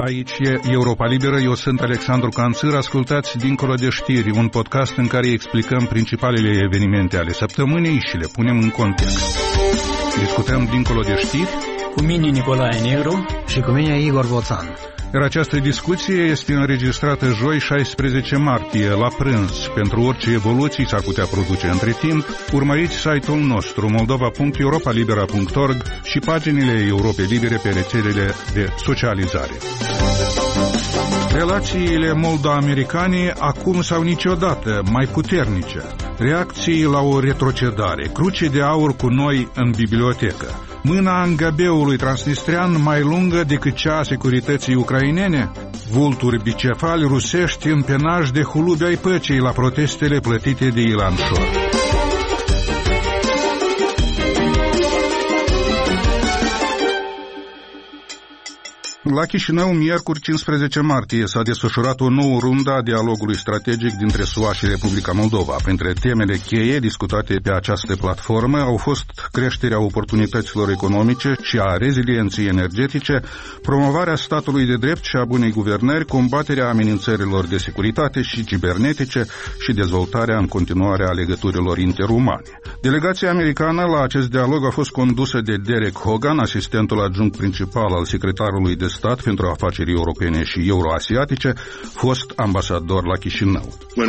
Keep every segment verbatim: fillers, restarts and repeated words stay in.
Aici e Europa Liberă, eu sunt Alexandru Canțir, ascultați Dincolo de știri, un podcast în care explicăm principalele evenimente ale săptămânii și le punem în context. Discutăm Dincolo de știri cu mine Nicolae Negru și cu mine Igor Boțan. Iar această discuție este înregistrată joi șaisprezece martie, la prânz. Pentru orice evoluții s-ar putea produce între timp, urmăriți site-ul nostru moldova punct europa libera punct org și paginile Europei Libere pe rețelele de socializare. Relațiile moldo-americane acum sau niciodată mai puternice. Reacții la o retrocedare. Cruce de aur cu noi în bibliotecă. Mâna angabeului transnistrean mai lungă decât cea a securității ucrainene? Vulturi bicefali rusești în penaj de hulubi ai păcii la protestele plătite de Ilan Șor. La Chișinău, miercuri cincisprezece martie, s-a desfășurat o nouă rundă a dialogului strategic dintre S U A și Republica Moldova. Printre temele cheie discutate pe această platformă au fost creșterea oportunităților economice și a rezilienței energetice, promovarea statului de drept și a bunei guvernări, combaterea amenințărilor de securitate și cibernetice și dezvoltarea în continuare a legăturilor interumane. Delegația americană la acest dialog a fost condusă de Derek Hogan, asistentul adjunct principal al secretarului de stat pentru afaceri europene și euroasiatice, fost ambasador la Chișinău.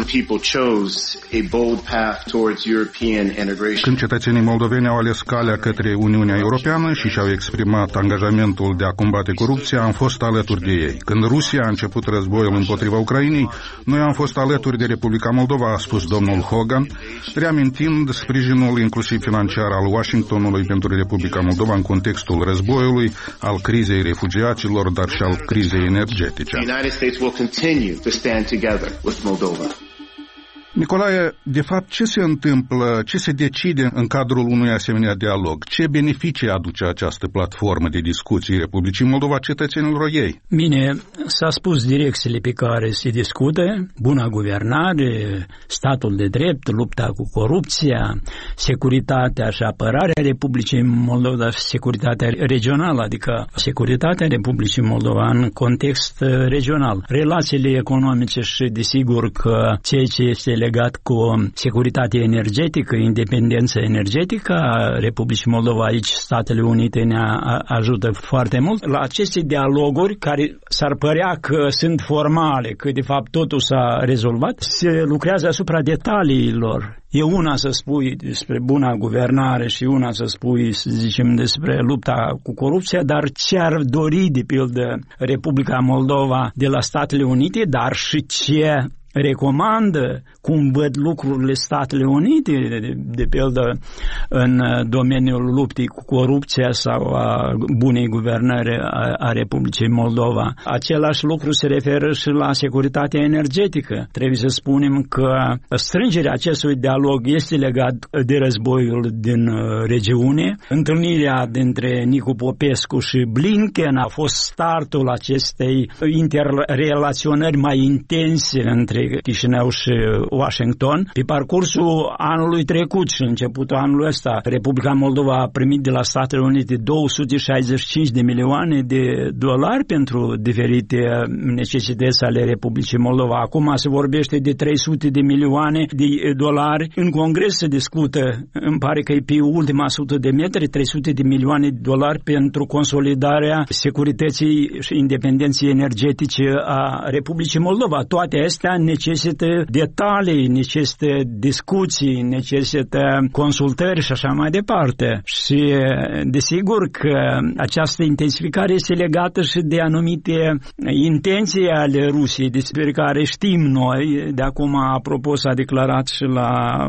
Când cetățenii moldoveni au ales calea către Uniunea Europeană și și-au exprimat angajamentul de a combate corupția, am fost alături de ei. Când Rusia a început războiul împotriva Ucrainei, noi am fost alături de Republica Moldova, a spus domnul Hogan, reamintind sprijinul inclusiv financiar al Washingtonului pentru Republica Moldova în contextul războiului, al crizei refugiaților, dar și al crizei energetice. Nicolae, de fapt, ce se întâmplă, ce se decide în cadrul unui asemenea dialog? Ce beneficii aduce această platformă de discuții Republicii Moldova cetățenilor ei? Bine, s-a spus direcțiile pe care se discută: buna guvernare, statul de drept, lupta cu corupția, securitatea și apărarea Republicii Moldova, securitatea regională, adică securitatea Republicii Moldova în context regional, relațiile economice și, desigur, că ceea ce este legat cu securitatea energetică, independența energetică a Republicii Moldova. Aici Statele Unite ne ajută foarte mult. La aceste dialoguri, care s-ar părea că sunt formale, că de fapt totul s-a rezolvat, se lucrează asupra detaliilor. E una să spui despre buna guvernare și una să spui, să zicem, despre lupta cu corupția, dar ce ar dori, de pildă, Republica Moldova de la Statele Unite, dar și ce recomandă, cum văd lucrurile Statele Unite, de, de pildă în domeniul luptei cu corupția sau a bunei guvernări a, a Republicii Moldova. Același lucru se referă și la securitatea energetică. Trebuie să spunem că strângerea acestui dialog este legat de războiul din regiune. Întâlnirea dintre Nicu Popescu și Blinken a fost startul acestei interrelaționări mai intense între Chișinău și Washington. Pe parcursul anului trecut și începutul anului ăsta, Republica Moldova a primit de la Statele Unite două sute șaizeci și cinci de milioane de dolari pentru diferite necesități ale Republicii Moldova. Acum se vorbește de trei sute de milioane de dolari. În Congres se discută, îmi pare că e pe ultima sută de metri, trei sute de milioane de dolari pentru consolidarea securității și independenței energetice a Republicii Moldova. Toate astea necesită detalii, necesită discuții, necesită consultări și așa mai departe. Și desigur că această intensificare este legată și de anumite intenții ale Rusiei, despre care știm noi. De acum, apropo, s-a declarat și la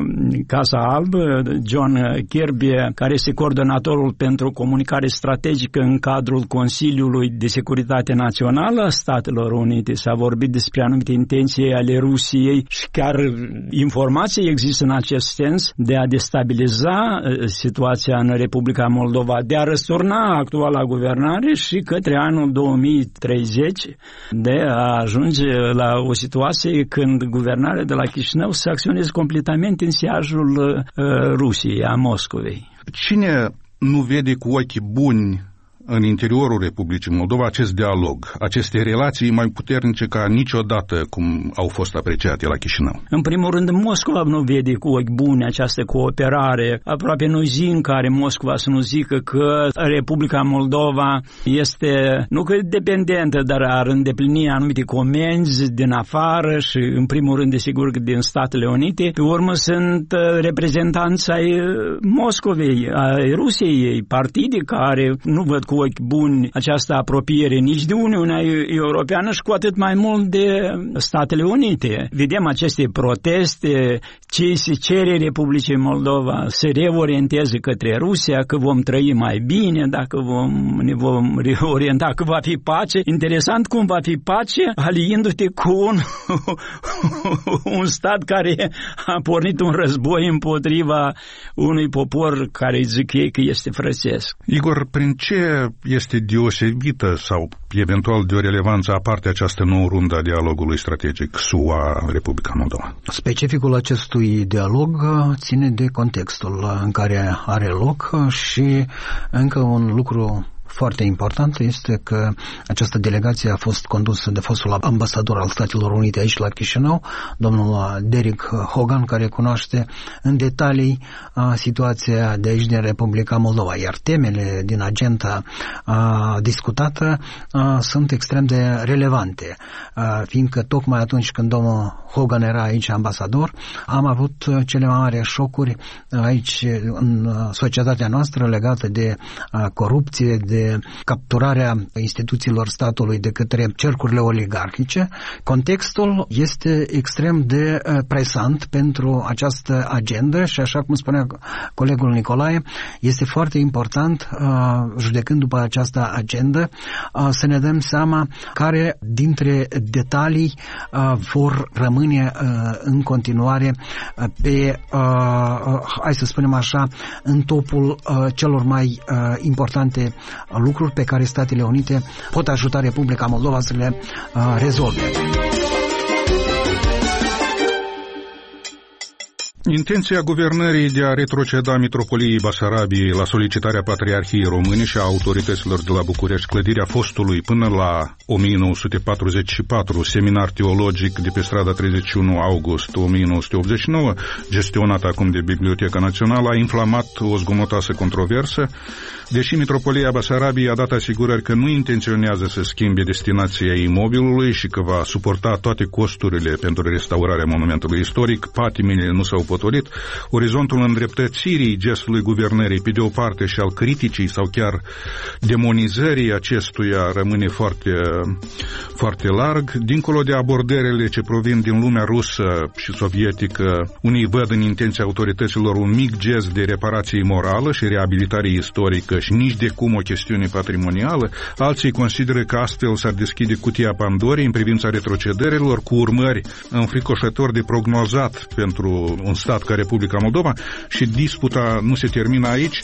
Casa Albă John Kirby, care este coordonatorul pentru comunicare strategică în cadrul Consiliului de Securitate Națională a Statelor Unite. S-a vorbit despre anumite intenții ale Rusiei și chiar informații există în acest sens de a destabiliza situația în Republica Moldova, de a răsturna actuala guvernare și către anul două mii treizeci de a ajunge la o situație când guvernarea de la Chișinău să acționeze completamente în siajul uh, Rusiei, a Moscovei. Cine nu vede cu ochi buni în interiorul Republicii Moldova acest dialog, aceste relații mai puternice ca niciodată cum au fost apreciate la Chișinău? În primul rând, Moscova nu vede cu ochi buni această cooperare. Aproape nu zi în care Moscova să nu zică că Republica Moldova este, nu că dependentă, dar ar îndeplini anumite comenzi din afară și, în primul rând, desigur, din Statele Unite. Pe urmă sunt reprezentanți ai Moscovei, ai Rusiei, partide care nu văd cu ochi buni această apropiere nici de Uniunea Europeană și cu atât mai mult de Statele Unite. Vedem aceste proteste, ce se cere Republicii Moldova să reorienteze către Rusia, că vom trăi mai bine, dacă vom, ne vom reorienta, că va fi pace. Interesant cum va fi pace aliindu-te cu un, un stat care a pornit un război împotriva unui popor care îi zic ei că este frățesc. Igor, prin ce este deosebită sau eventual de o relevanță aparte această nouă rundă a dialogului strategic S U A-Republica Moldova? Specificul acestui dialog ține de contextul în care are loc și încă un lucru foarte important este că această delegație a fost condusă de fostul ambasador al Statelor Unite aici la Chișinău, domnul Derek Hogan, care cunoaște în detalii a, situația de aici din Republica Moldova, iar temele din agenda a, discutată a, sunt extrem de relevante, a, fiindcă tocmai atunci când domnul Hogan era aici ambasador, am avut cele mai mari șocuri aici în societatea noastră legate de a, corupție, de capturarea instituțiilor statului de către cercurile oligarhice. Contextul este extrem de presant pentru această agendă și, așa cum spunea colegul Nicolae, este foarte important, judecând după această agendă, să ne dăm seama care dintre detalii vor rămâne în continuare pe, hai să spunem așa, în topul celor mai importante lucruri pe care Statele Unite pot ajuta Republica Moldova să le uh, rezolve. Intenția guvernării de a retroceda Mitropoliei Basarabiei la solicitarea Patriarhiei Române și a autorităților de la București clădirea fostului până la o mie nouă sute patruzeci și patru seminar teologic de pe strada treizeci și unu august o mie nouă sute optzeci și nouă, gestionat acum de Biblioteca Națională, a inflamat o zgomotoasă controversă, deși Mitropolia Basarabiei a dat asigurări că nu intenționează să schimbe destinația imobilului și că va suporta toate costurile pentru restaurarea monumentului istoric, patimile nu s-au potolit, orizontul îndreptățirii gestului guvernării pe de o parte și al criticii sau chiar demonizării acestuia rămâne foarte, foarte larg. Dincolo de abordările ce provin din lumea rusă și sovietică, unii văd în intenția autorităților un mic gest de reparație morală și reabilitare istorică și nici de cum o chestiune patrimonială, alții consideră că astfel s-ar deschide cutia Pandorii în privința retrocederilor, cu urmări înfricoșător de prognozat pentru un stat ca Republica Moldova, și disputa nu se termină aici.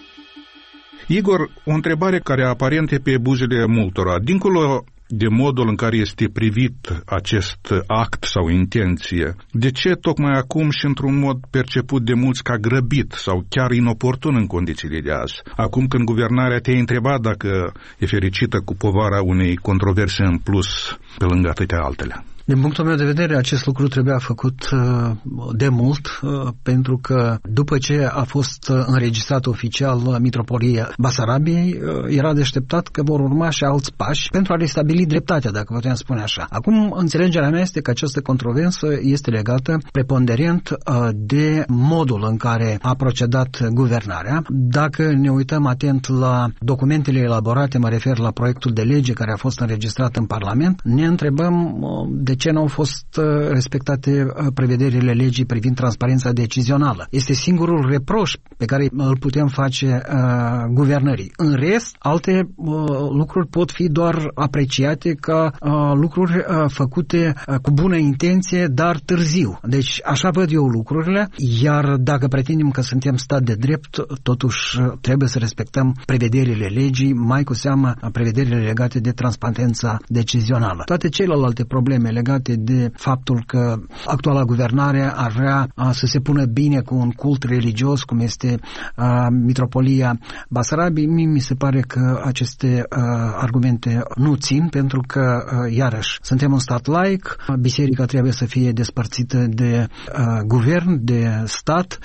Igor, o întrebare care aparente pe buzele multora. Dincolo de modul în care este privit acest act sau intenție, de ce tocmai acum și într-un mod perceput de mulți ca grăbit sau chiar inoportun în condițiile de azi? Acum când guvernarea te-a întrebat dacă e fericită cu povara unei controverse în plus pe lângă atâtea altele. Din punctul meu de vedere, acest lucru trebuia făcut de mult, pentru că după ce a fost înregistrat oficial Mitropolia Basarabiei, era de așteptat că vor urma și alți pași pentru a restabili dreptatea, dacă putem spune așa. Acum, înțelegerea mea este că această controversă este legată preponderent de modul în care a procedat guvernarea. Dacă ne uităm atent la documentele elaborate, mă refer la proiectul de lege care a fost înregistrat în Parlament, ne întrebăm de de ce nu au fost respectate prevederile legii privind transparența decizională. Este singurul reproș pe care îl putem face uh, guvernării. În rest, alte uh, lucruri pot fi doar apreciate ca uh, lucruri uh, făcute uh, cu bună intenție, dar târziu. Deci așa văd eu lucrurile, iar dacă pretindem că suntem stat de drept, totuși trebuie să respectăm prevederile legii, mai cu seamă prevederile legate de transparența decizională. Toate celelalte probleme legate legate de faptul că actuala guvernare ar vrea să se pună bine cu un cult religios, cum este Mitropolia Basarabiei. Mie mi se pare că aceste argumente nu țin, pentru că, iarăși, suntem un stat laic, biserica trebuie să fie despărțită de guvern, de stat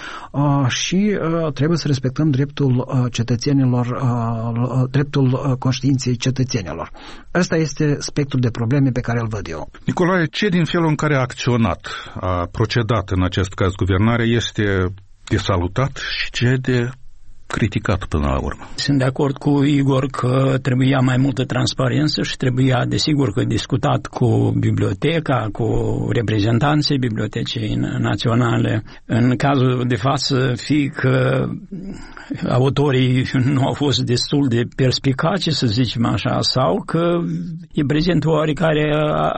și trebuie să respectăm dreptul cetățenilor, dreptul conștiinței cetățenilor. Ăsta este spectrul de probleme pe care îl văd eu. Nicolae, ce din felul în care a acționat, a procedat în acest caz guvernarea este de salutat și ce de criticat până la urmă? Sunt de acord cu Igor că trebuia mai multă transparență și trebuia, desigur, că discutat cu biblioteca, cu reprezentanții Bibliotecii Naționale. În cazul de față, fie că autorii nu au fost destul de perspicace, să zicem așa, sau că e prezent o oarecare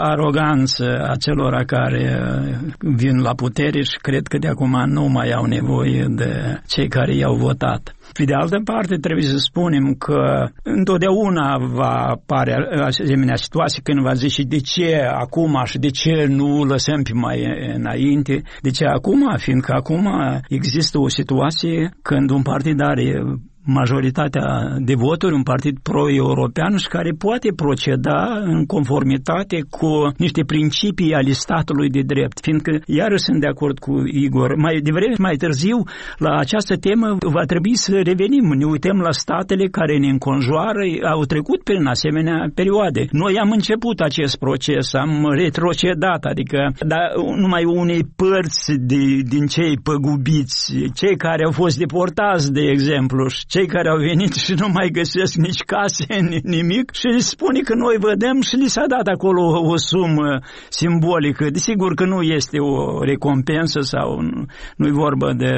aroganță a celor care vin la putere și cred că de acum nu mai au nevoie de cei care i-au votat. Pe de altă parte, trebuie să spunem că întotdeauna va apare asemenea situație când va zice de ce acum și de ce nu lăsăm pe mai înainte. De ce acum? Fiindcă acum există o situație când un partid are majoritatea de voturi, un partid pro-european și care poate proceda în conformitate cu niște principii ale statului de drept. Fiindcă, iarăși sunt de acord cu Igor, mai devreme mai târziu la această temă va trebui să revenim. Ne uităm la statele care ne înconjoară, au trecut prin asemenea perioade. Noi am început acest proces, am retrocedat, adică dar numai unei părți de, din cei păgubiți, cei care au fost deportați, de exemplu, și cei care au venit și nu mai găsesc nici case, nimic, și spune că noi vedem și li s-a dat acolo o sumă simbolică. Desigur că nu este o recompensă sau nu e vorba de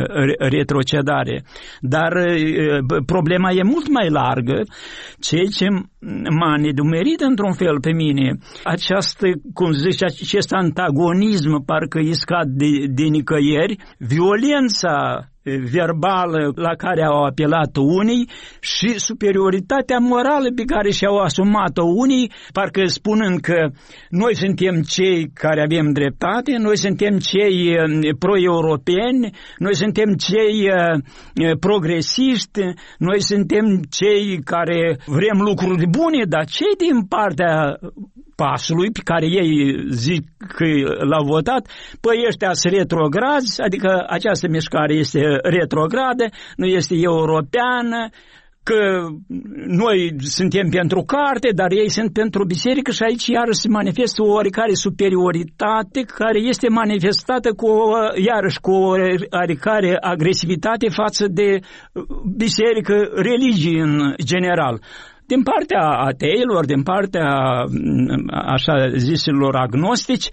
retrocedare, dar problema e mult mai largă. Ceea ce m-a nedumerit într-un fel pe mine, această, cum zice, acest antagonism parcă iscat de, de nicăieri, violența verbală la care au apelat unii și superioritatea morală pe care și-au asumat-o unii, parcă spunând că noi suntem cei care avem dreptate, noi suntem cei pro-europeni, noi suntem cei progresiști, noi suntem cei care vrem lucruri bune, dar cei din partea pasului pe care ei zic că l-au votat, păi ăștia sunt retrograzi, adică această mișcare este retrogradă, nu este europeană, că noi suntem pentru carte, dar ei sunt pentru biserică și aici iarăși se manifestă o oarecare superioritate care este manifestată cu o, iarăși cu o oarecare agresivitate față de biserică, religii în general. Din partea ateilor, din partea așa zisilor agnostici,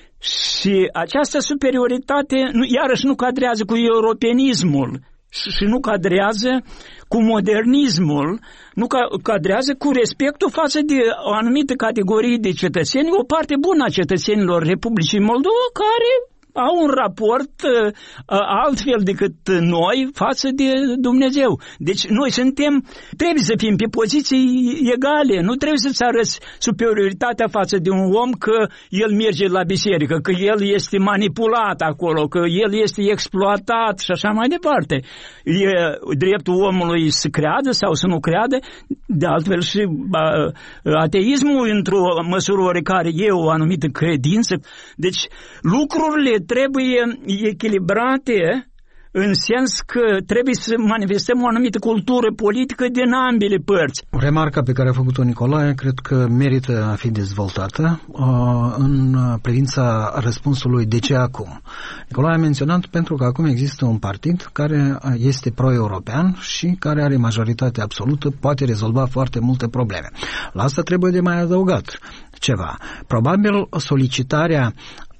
și această superioritate iarăși nu cadrează cu europenismul și nu cadrează cu modernismul, nu cadrează cu respectul față de o anumită categorie de cetățeni, o parte bună a cetățenilor Republicii Moldova care au un raport uh, altfel decât noi față de Dumnezeu. Deci noi suntem, trebuie să fim pe poziții egale, nu trebuie să-ți arăți superioritatea față de un om că el merge la biserică, că el este manipulat acolo, că el este exploatat și așa mai departe. E dreptul omului să creadă sau să nu creadă, de altfel și uh, ateismul într-o măsură oricare e o anumită credință. Deci lucrurile trebuie echilibrate în sens că trebuie să manifestăm o anumită cultură politică din ambele părți. Remarca pe care a făcut-o Nicolae cred că merită a fi dezvoltată uh, în privința răspunsului de ce acum. Nicolae a menționat pentru că acum există un partid care este pro-european și care are majoritate absolută, poate rezolva foarte multe probleme. La asta trebuie de mai adăugat ceva. Probabil solicitarea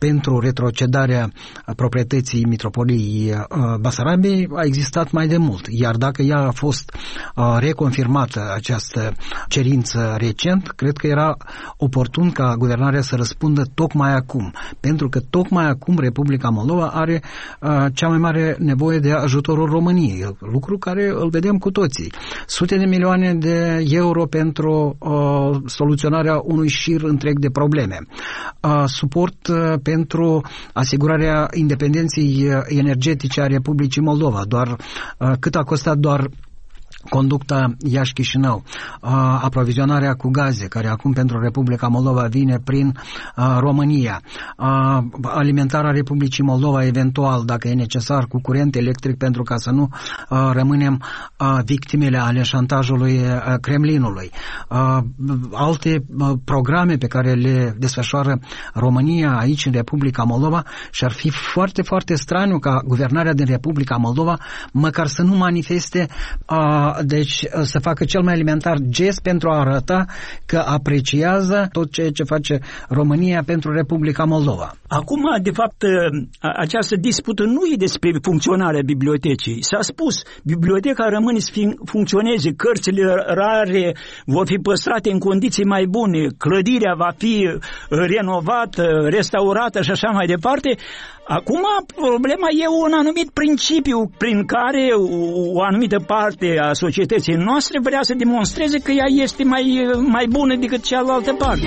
pentru retrocedarea proprietății Mitropoliei Basarabiei a existat mai de mult, iar dacă ea a fost reconfirmată această cerință recent, cred că era oportun ca guvernarea să răspundă tocmai acum, pentru că tocmai acum Republica Moldova are cea mai mare nevoie de ajutorul României, lucru care îl vedem cu toții. Sute de milioane de euro pentru uh, soluționarea unui șir întreg de probleme. Uh, suport uh, pentru asigurarea independenței energetice a Republicii Moldova. Doar uh, cât a costat doar conducta Iași-Chișinău, aprovizionarea cu gaze, care acum pentru Republica Moldova vine prin România, alimentarea Republicii Moldova eventual, dacă e necesar, cu curent electric, pentru ca să nu rămânem victimele ale șantajului Kremlinului. Alte programe pe care le desfășoară România aici în Republica Moldova și ar fi foarte, foarte straniu ca guvernarea din Republica Moldova măcar să nu manifeste deci să facă cel mai elementar gest pentru a arăta că apreciază tot ceea ce face România pentru Republica Moldova. Acum, de fapt, această dispută nu e despre funcționarea bibliotecii. S-a spus, biblioteca rămâne să funcționeze, cărțile rare vor fi păstrate în condiții mai bune, clădirea va fi renovată, restaurată și așa mai departe. Acum, problema e un anumit principiu prin care o anumită parte a societății noastre vrea să demonstreze că ea este mai, mai bună decât cealaltă parte.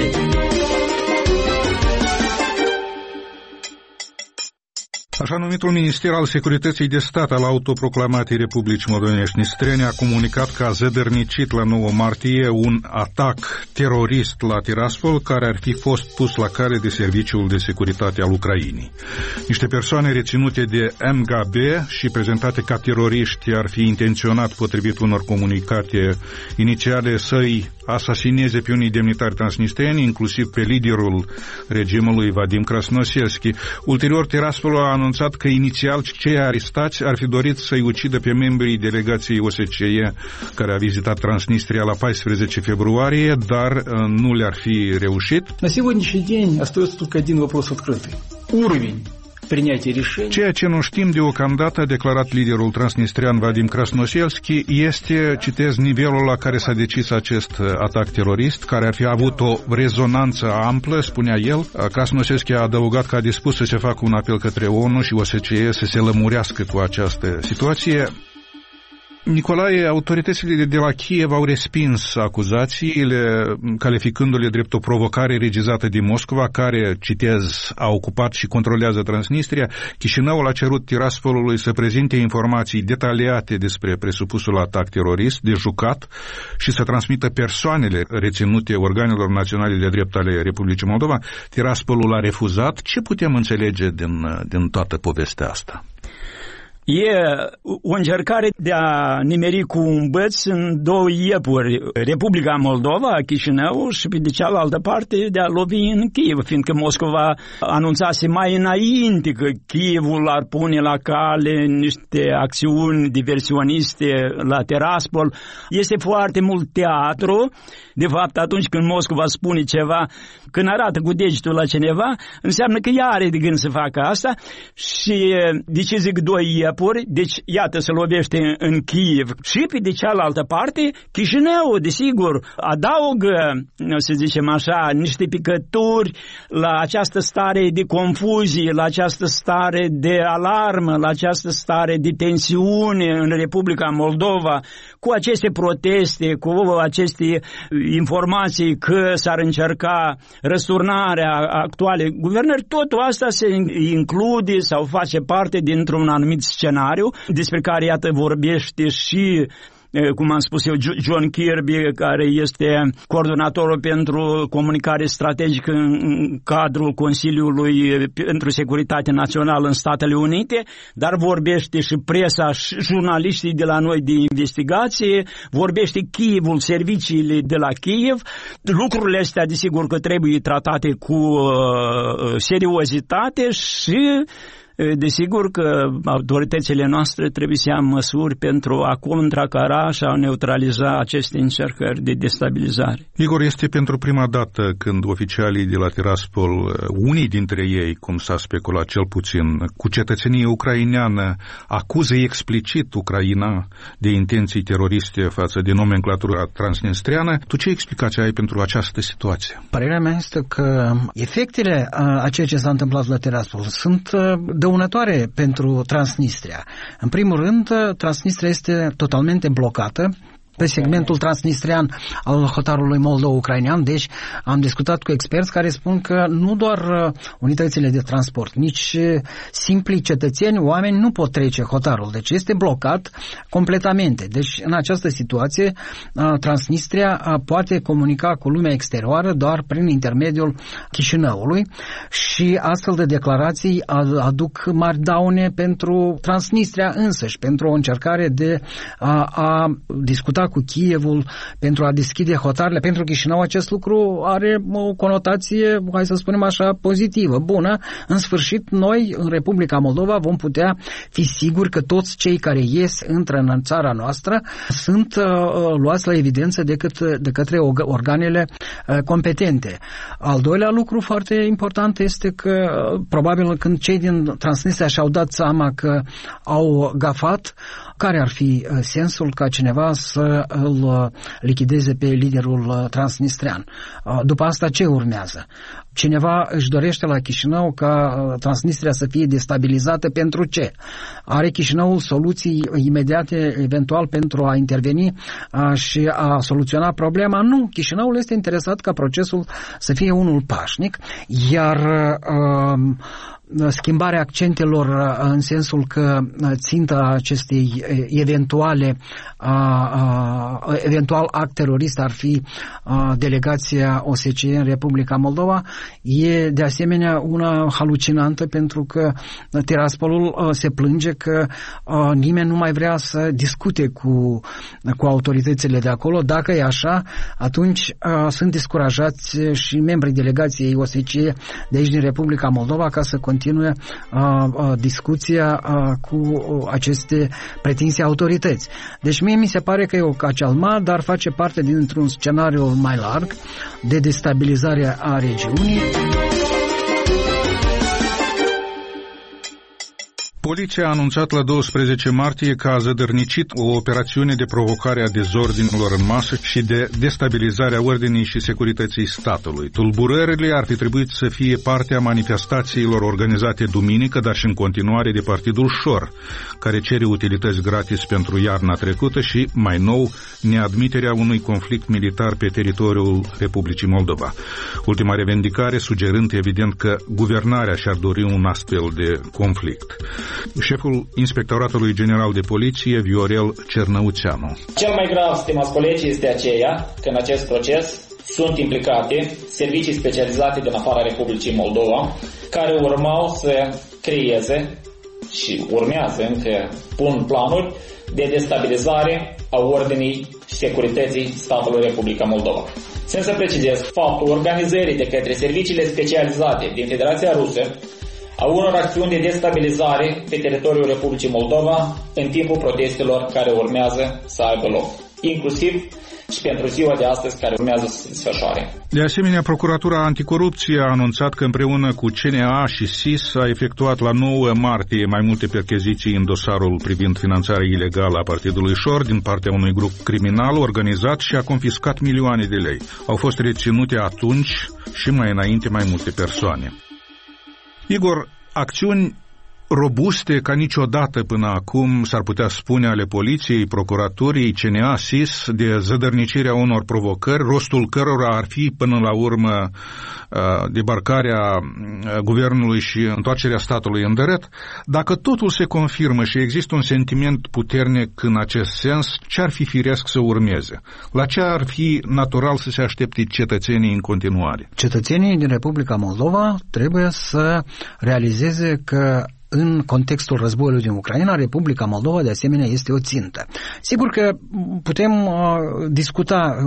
Așa numitul Minister al Securității de Stat al autoproclamatei Republicii Moldovenești Nistrene a comunicat că a zădărnicit la nouă martie un atac terorist la Tiraspol care ar fi fost pus la cale de Serviciul de Securitate al Ucrainei. Niște persoane reținute de M G B și prezentate ca teroriști ar fi intenționat, potrivit unor comunicate inițiale, să-i asasineze pe unii demnitari transnistreni, inclusiv pe liderul regimului Vadim Krasnoselski. Ulterior, Tiraspol a anunțat că inițial cei arestați ar fi dorit să-i ucidă pe membrii delegației O S C E care a vizitat Transnistria la paisprezece februarie, dar nu le-ar fi reușit. На сегодняшний день остается только один вопрос открытый. Уровень. Ceea ce nu știm deocamdată, a declarat liderul transnistrian Vadim Krasnoselski, este, citez, nivelul la care s-a decis acest atac terorist, care ar fi avut o rezonanță amplă, spunea el. Krasnoselski a adăugat că a dispus să se facă un apel către ONU și O S C E să se lămurească cu această situație. Nicolae, autoritățile de la Kiev au respins acuzațiile, calificându-le drept o provocare regizată de Moscova, care, citez, a ocupat și controlează Transnistria. Chișinăul a cerut Tiraspolului să prezinte informații detaliate despre presupusul atac terorist de jucat și să transmită persoanele reținute organelor naționale de drept ale Republicii Moldova. Tiraspolul a refuzat. Ce putem înțelege din, din toată povestea asta? E o încercare de a nimeri cu un băț în două iepuri, Republica Moldova, Chișinău, și pe de cealaltă parte de a lovi în Kiev, fiindcă Moscova anunțase mai înainte că Kievul ar pune la cale niște acțiuni diversioniste la Tiraspol. Este foarte mult teatru. De fapt, atunci când Moscova spune ceva, când arată cu degetul la cineva, înseamnă că ea are de gând să facă asta. Și de ce zic doi iepuri? Deci, iată, se lovește în Kiev. Și pe de cealaltă parte, Chișinău, desigur, adaugă, să zicem așa, niște picături la această stare de confuzie, la această stare de alarmă, la această stare de tensiune în Republica Moldova, cu aceste proteste, cu aceste informații că s-ar încerca răsturnarea actualei guvernări. Totul asta se include sau face parte dintr-un anumit scenariu despre care, iată, vorbește și, cum am spus eu, John Kirby, care este coordonatorul pentru comunicare strategică în cadrul Consiliului pentru Securitate Națională în Statele Unite, dar vorbește și presa și jurnaliștii de la noi de investigație, vorbește Kievul, serviciile de la Kiev. Lucrurile astea, desigur, că trebuie tratate cu uh, seriozitate și Desigur că autoritățile noastre trebuie să ia măsuri pentru a contracara și a neutraliza aceste încercări de destabilizare. Igor, este pentru prima dată când oficialii de la Tiraspol, unii dintre ei, cum s-a speculat cel puțin, cu cetățenie ucraineană, acuză explicit Ucraina de intenții teroriste față de nomenclatura transnistreană. Tu ce explicație ai pentru această situație? Părerea mea este că efectele a ceea ce s-a întâmplat la Tiraspol sunt dăunătoare pentru Transnistria. În primul rând, Transnistria este totalmente blocată pe segmentul transnistrian al hotarului moldo-ucrainean, deci am discutat cu experți care spun că nu doar unitățile de transport, nici simpli cetățeni, oameni nu pot trece hotarul, deci este blocat completamente. Deci în această situație Transnistria poate comunica cu lumea exterioară doar prin intermediul Chișinăului și astfel de declarații aduc mari daune pentru Transnistria însăși, pentru o încercare de a, a discuta cu Kievul pentru a deschide hotarele. Pentru Chișinău acest lucru are o conotație, hai să spunem așa, pozitivă, bună. În sfârșit, noi, în Republica Moldova, vom putea fi siguri că toți cei care ies, intră în țara noastră, sunt uh, luați la evidență de, cât, de către organele uh, competente. Al doilea lucru foarte important este că, uh, probabil când cei din Transnistria și-au dat seama că au gafat, care ar fi sensul ca cineva să îl lichideze pe liderul transnistrian? După asta ce urmează? Cineva își dorește la Chișinău ca Transnistria să fie destabilizată pentru ce? Are Chișinăul soluții imediate, eventual, pentru a interveni și a soluționa problema? Nu. Chișinăul este interesat ca procesul să fie unul pașnic, iar uh, schimbarea accentelor în sensul că ținta acestei eventuale eventual act terorist ar fi delegația O S C E în Republica Moldova e de asemenea una halucinantă, pentru că Tiraspolul se plânge că nimeni nu mai vrea să discute cu, cu autoritățile de acolo. Dacă e așa, atunci sunt descurajați și membrii delegației O S C E de aici din Republica Moldova ca să continue uh, uh, discuția uh, cu uh, aceste pretinse autorități. Deci mie mi se pare că e o cacealma, dar face parte dintr-un scenariu mai larg de destabilizare a regiunii. Poliția a anunțat la doisprezece martie că a zădărnicit o operațiune de provocare a dezordinilor în masă și de destabilizare a ordinii și securității statului. Tulburările ar fi trebuit să fie parte a manifestațiilor organizate duminică, dar și în continuare de Partidul Șor, care cere utilități gratis pentru iarna trecută și, mai nou, neadmiterea unui conflict militar pe teritoriul Republicii Moldova. Ultima revendicare sugerând evident că guvernarea și-ar dori un astfel de conflict. Șeful Inspectoratului General de Poliție, Viorel Cernăuțeanu. Cel mai grav, stimați colegi, este aceea că în acest proces sunt implicate servicii specializate din afara Republicii Moldova, care urmau să creeze și urmează încă pun planuri de destabilizare a ordinii și securității statului Republica Moldova. Țin să precizez faptul organizării de către serviciile specializate din Federația Rusă a unor acțiuni de destabilizare pe teritoriul Republicii Moldova în timpul protestelor care urmează să aibă loc, inclusiv și pentru ziua de astăzi care urmează să se desfășoare. De asemenea, Procuratura Anticorupție a anunțat că împreună cu C N A și S I S a efectuat la nouă martie mai multe percheziții în dosarul privind finanțarea ilegală a Partidului Șor din partea unui grup criminal organizat și a confiscat milioane de lei. Au fost reținute atunci și mai înainte mai multe persoane. Igor, acțiuni robuste ca niciodată până acum, s-ar putea spune, ale poliției, procuraturii, C N A, S I S, de zădărnicirea unor provocări, rostul cărora ar fi până la urmă debarcarea guvernului și întoarcerea statului în drept. Dacă totul se confirmă și există un sentiment puternic în acest sens, ce ar fi firesc să urmeze? La ce ar fi natural să se aștepte cetățenii în continuare? Cetățenii din Republica Moldova trebuie să realizeze că în contextul războiului din Ucraina, Republica Moldova de asemenea este o țintă. Sigur că putem uh, discuta uh,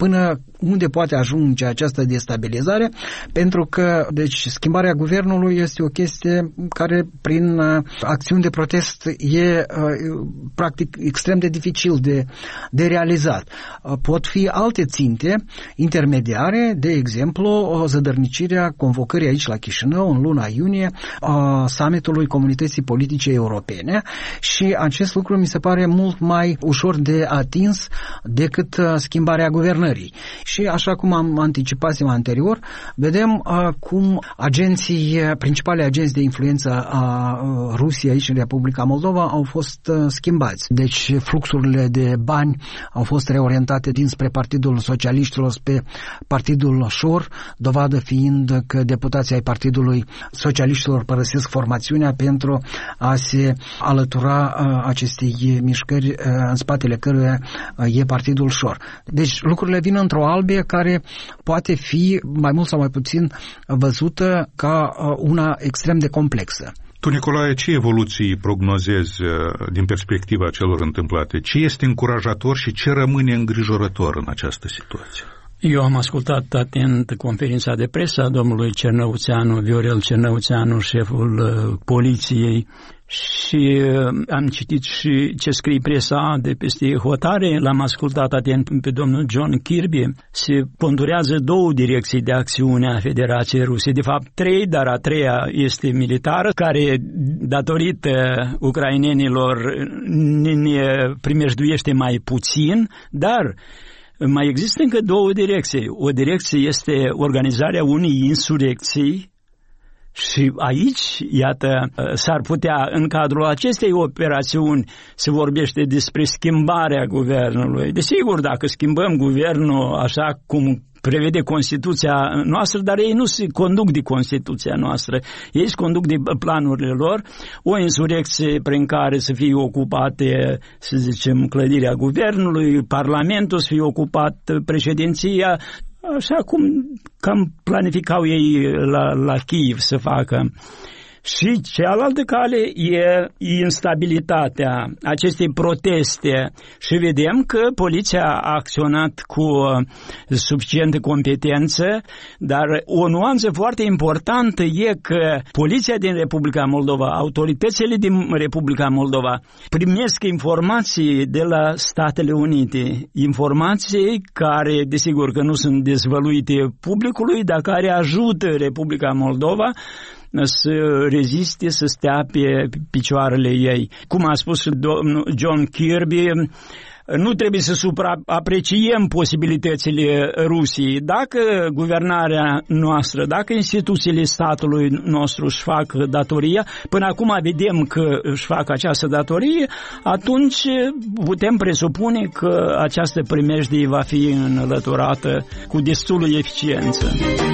până unde poate ajunge această destabilizare, pentru că deci, schimbarea guvernului este o chestie care prin acțiuni de protest e practic extrem de dificil de, de realizat. Pot fi alte ținte intermediare, de exemplu, zădărnicirea convocării aici la Chișinău în luna iunie a summitului Comunității Politice Europene și acest lucru mi se pare mult mai ușor de atins decât schimbarea guvernării. Și așa cum am anticipat anterior, vedem uh, cum agenții, principalii agenți de influență a uh, Rusiei aici în Republica Moldova au fost uh, schimbați. Deci fluxurile de bani au fost reorientate dinspre Partidul Socialiștilor spre Partidul Șor, dovadă fiind că deputații ai Partidului Socialiștilor părăsesc formațiunea pentru a se alătura uh, acestei mișcări uh, în spatele căruia uh, e Partidul Șor. Deci lucrurile vin într-o albie care poate fi mai mult sau mai puțin văzută ca una extrem de complexă. Tu, Nicolae, ce evoluții prognozezi din perspectiva celor întâmplate? Ce este încurajator și ce rămâne îngrijorător în această situație? Eu am ascultat atent conferința de presă a domnului Cernăuțeanu, Viorel Cernăuțeanu, șeful uh, poliției, și uh, am citit și ce scrie presa de peste hotare, l-am ascultat atent pe domnul John Kirby. Se pondurează două direcții de acțiune a Federației Ruse, de fapt trei, dar a treia este militară, care datorită ucrainenilor ne primejduiește mai puțin, dar mai există încă două direcții. O direcție este organizarea unei insurecții și aici, iată, s-ar putea, în cadrul acestei operațiuni, se vorbește despre schimbarea guvernului. Desigur, dacă schimbăm guvernul așa cum prevede Constituția noastră, dar ei nu se conduc de Constituția noastră, ei se conduc de planurile lor, o insurecție prin care să fie ocupate, să zicem, clădirea guvernului, Parlamentul să fie ocupat, președinția, așa cum cam planificau ei la, la Kiev să facă. Și cealaltă cale e instabilitatea acestei proteste și vedem că poliția a acționat cu suficientă competență, dar o nuanță foarte importantă e că poliția din Republica Moldova, autoritățile din Republica Moldova primesc informații de la Statele Unite, informații care, desigur că nu sunt dezvăluite publicului, dar care ajută Republica Moldova să reziste, să stea pe picioarele ei. Cum a spus domnul John Kirby, nu trebuie să supraapreciem posibilitățile Rusiei. Dacă guvernarea noastră, dacă instituțiile statului nostru își fac datoria, până acum vedem că își fac această datorie, atunci putem presupune că această primejdie va fi înlăturată cu destulă eficiență.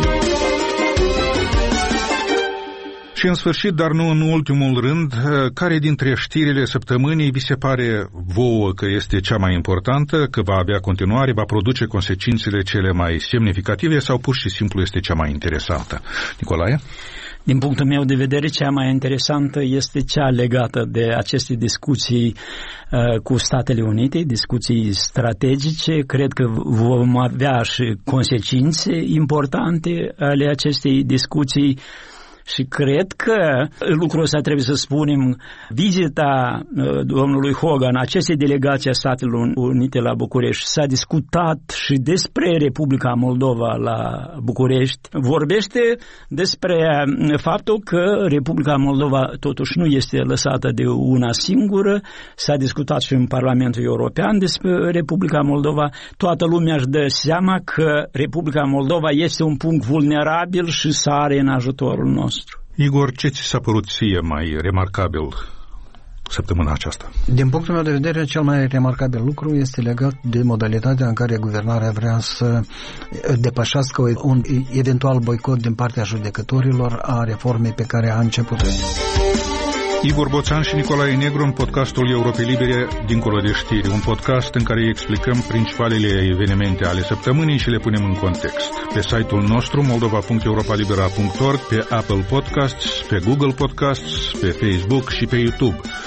Și în sfârșit, dar nu în ultimul rând, care dintre știrile săptămânii vi se pare vouă că este cea mai importantă, că va avea continuare, va produce consecințele cele mai semnificative sau pur și simplu este cea mai interesantă? Nicolae? Din punctul meu de vedere, cea mai interesantă este cea legată de aceste discuții uh, cu Statele Unite, discuții strategice. Cred că vom avea și consecințe importante ale acestei discuții. Și cred că lucrul ăsta trebuie să spunem, vizita uh, domnului Hogan, acestei delegații a Statelor Unite la București, s-a discutat și despre Republica Moldova la București. Vorbește despre faptul că Republica Moldova totuși nu este lăsată de una singură. S-a discutat și în Parlamentul European despre Republica Moldova. Toată lumea își dă seama că Republica Moldova este un punct vulnerabil și sare în ajutorul nostru. Igor, ce ți s-a părut ție mai remarcabil săptămâna aceasta? Din punctul meu de vedere, cel mai remarcabil lucru este legat de modalitatea în care guvernarea vrea să depășească un eventual boicot din partea judecătorilor a reformei pe care a început-o. Igor Boțan și Nicolae Negru în podcastul Europei Libere Dincolo de Știri, un podcast în care explicăm principalele evenimente ale săptămânii și le punem în context. Pe site-ul nostru moldova punct europa libera punct org, pe Apple Podcasts, pe Google Podcasts, pe Facebook și pe YouTube.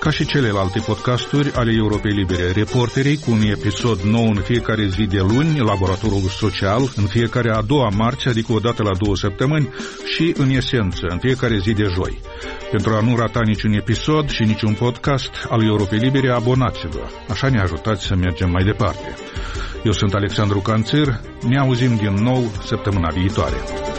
ca și celelalte podcasturi ale Europei Libere. Reporterii cu un episod nou în fiecare zi de luni, Laboratorul Social în fiecare a doua marți, adică o dată la două săptămâni, și În Esență în fiecare zi de joi. Pentru a nu rata niciun episod și niciun podcast al Europei Libere, abonați-vă. Așa ne ajutați să mergem mai departe. Eu sunt Alexandru Canțir, ne auzim din nou săptămâna viitoare.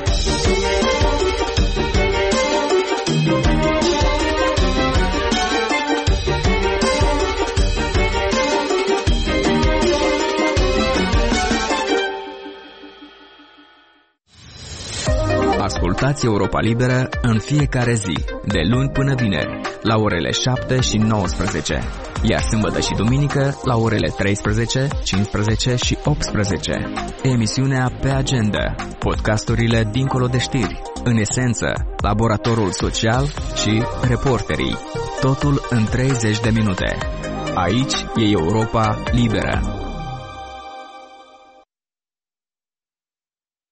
Ascultați Europa Liberă în fiecare zi, de luni până vineri, la orele șapte și nouăsprezece, iar sâmbătă și duminică la orele treisprezece, cincisprezece și optsprezece. Emisiunea Pe Agenda, podcasturile Dincolo de știri, În Esență, Laboratorul Social și Reporterii. Totul în treizeci de minute. Aici e Europa Liberă.